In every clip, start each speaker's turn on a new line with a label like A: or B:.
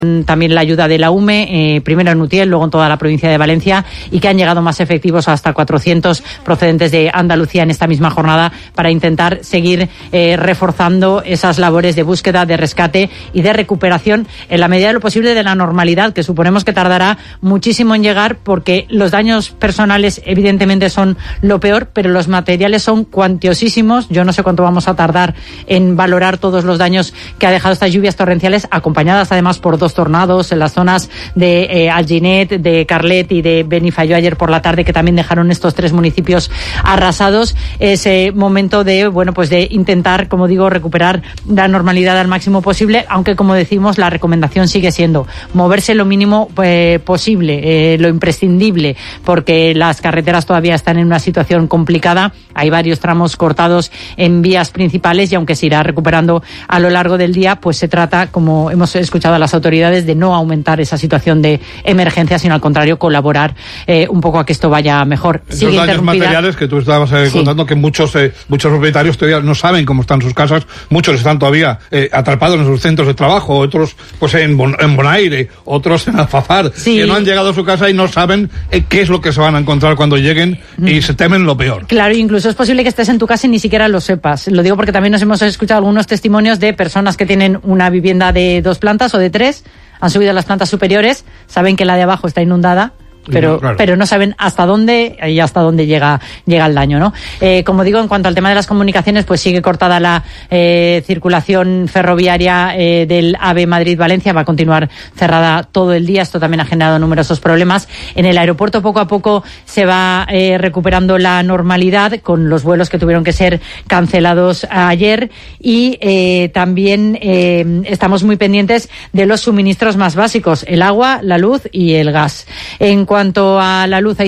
A: también la ayuda de la UME, primero en Utiel, luego en toda la provincia de Valencia, y que han llegado más efectivos, hasta 400 procedentes de Andalucía en esta misma jornada, para intentar seguir reforzando esas labores de búsqueda, de rescate y de recuperación en la medida de lo posible de la normalidad, que suponemos que tardará muchísimo en llegar, porque los daños personales evidentemente son lo peor, pero los materiales son cuantiosísimos. Yo no sé cuánto vamos a tardar en valorar todos los daños que ha dejado estas lluvias torrenciales, acompañadas además por 2 tornados en las zonas de Alginet, de Carlet y de Benifayó ayer por la tarde, que también dejaron estos 3 municipios arrasados. Es momento de, bueno, pues de intentar, como digo, recuperar la normalidad al máximo posible, aunque, como decimos, la recomendación sigue siendo moverse lo mínimo posible, lo imprescindible, porque las carreteras todavía están en una situación complicada. Hay varios tramos cortados en vías principales, y aunque se irá recuperando a lo largo del día, pues se trata, como hemos escuchado a las autoridades, de no aumentar esa situación de emergencia, sino al contrario, colaborar un poco a que esto vaya mejor.
B: Sigue los daños materiales que tú estabas contando, que muchos propietarios todavía no saben cómo están sus casas, muchos están todavía atrapados en sus centros de trabajo, otros pues en Bonaire, otros en Alfafar, que no han llegado a su casa y no saben qué es lo que se van a encontrar cuando lleguen, y se temen lo peor.
A: Claro, incluso es posible que estés en tu casa y ni siquiera lo sepas. Lo digo porque también nos hemos escuchado algunos testimonios de personas que tienen una vivienda de 2 plantas o de 3, han subido a las plantas superiores, saben que la de abajo está inundada, pero no saben hasta dónde llega el daño, ¿no? Como digo, en cuanto al tema de las comunicaciones, pues sigue cortada la circulación ferroviaria del AVE Madrid-Valencia, va a continuar cerrada todo el día. Esto también ha generado numerosos problemas. En el aeropuerto poco a poco se va recuperando la normalidad, con los vuelos que tuvieron que ser cancelados ayer, y también estamos muy pendientes de los suministros más básicos: el agua, la luz y el gas. En cuanto a la luz, hay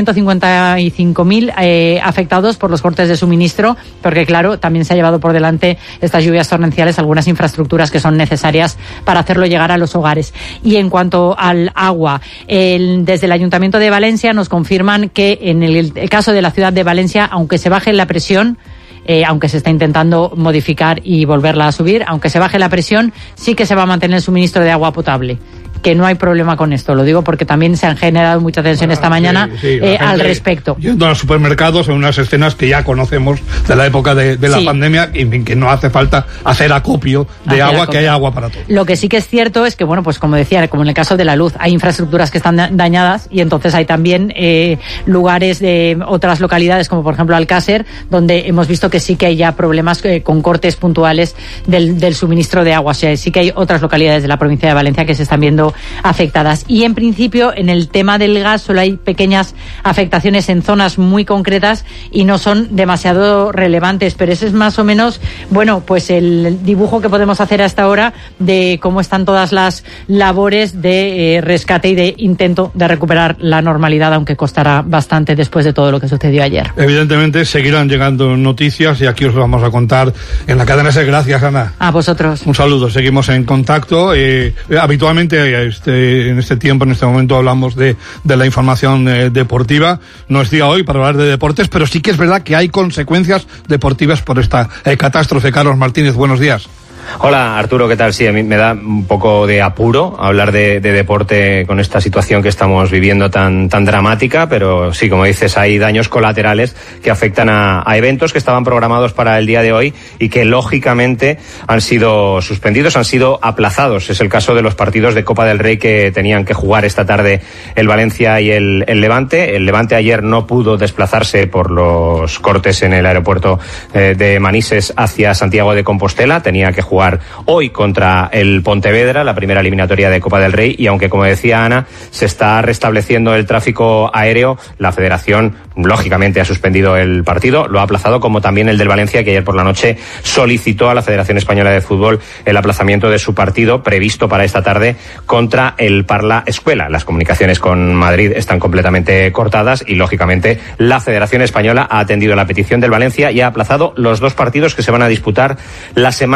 A: 155.000 afectados por los cortes de suministro, porque claro, también se ha llevado por delante estas lluvias torrenciales algunas infraestructuras que son necesarias para hacerlo llegar a los hogares. Y en cuanto al agua, desde el Ayuntamiento de Valencia nos confirman que en el caso de la ciudad de Valencia, aunque se baje la presión, aunque se está intentando modificar y volverla a subir, aunque se baje la presión, sí que se va a mantener el suministro de agua potable, que no hay problema con esto. Lo digo porque también se han generado mucha tensión esta mañana al respecto.
B: Yendo a los supermercados, en unas escenas que ya conocemos de la época de la pandemia, y que no hace falta hacer acopio de agua, que hay agua para todo.
A: Lo que sí que es cierto es que, bueno, pues como decía, como en el caso de la luz, hay infraestructuras que están dañadas, y entonces hay también lugares de otras localidades, como por ejemplo Alcácer, donde hemos visto que sí que hay ya problemas con cortes puntuales del suministro de agua. O sea, sí que hay otras localidades de la provincia de Valencia que se están viendo afectadas. Y en principio, en el tema del gas, solo hay pequeñas afectaciones en zonas muy concretas y no son demasiado relevantes, pero ese es más o menos, bueno, pues el dibujo que podemos hacer hasta ahora de cómo están todas las labores de rescate y de intento de recuperar la normalidad, aunque costará bastante después de todo lo que sucedió ayer.
B: Evidentemente seguirán llegando noticias, y aquí os vamos a contar en la cadena SER. Gracias, Ana.
A: A vosotros.
B: Un saludo, seguimos en contacto. Habitualmente en este tiempo, en este momento, hablamos de la información deportiva. No es día hoy para hablar de deportes, pero sí que es verdad que hay consecuencias deportivas por esta catástrofe. Carlos Martínez, buenos días.
C: Hola, Arturo, ¿qué tal? Sí, a mí me da un poco de apuro hablar de deporte con esta situación que estamos viviendo tan dramática, pero sí, como dices, hay daños colaterales que afectan a eventos que estaban programados para el día de hoy y que lógicamente han sido suspendidos, han sido aplazados. Es el caso de los partidos de Copa del Rey que tenían que jugar esta tarde el Valencia y el Levante. El Levante ayer no pudo desplazarse por los cortes en el aeropuerto de Manises hacia Santiago de Compostela. Tenía que jugar hoy contra el Pontevedra, la primera eliminatoria de Copa del Rey, y aunque, como decía Ana, se está restableciendo el tráfico aéreo, la Federación lógicamente ha suspendido el partido, lo ha aplazado, como también el del Valencia, que ayer por la noche solicitó a la Federación Española de Fútbol el aplazamiento de su partido previsto para esta tarde contra el Parla Escuela. Las comunicaciones con Madrid están completamente cortadas y lógicamente la Federación Española ha atendido la petición del Valencia y ha aplazado los 2 partidos que se van a disputar la semana que viene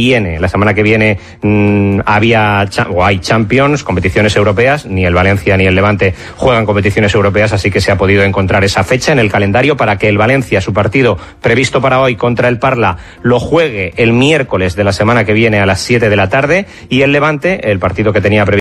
C: viene. La semana que viene hay Champions, competiciones europeas, ni el Valencia ni el Levante juegan competiciones europeas, así que se ha podido encontrar esa fecha en el calendario para que el Valencia, su partido previsto para hoy contra el Parla, lo juegue el miércoles de la semana que viene a las 7 de la tarde, y el Levante, el partido que tenía previsto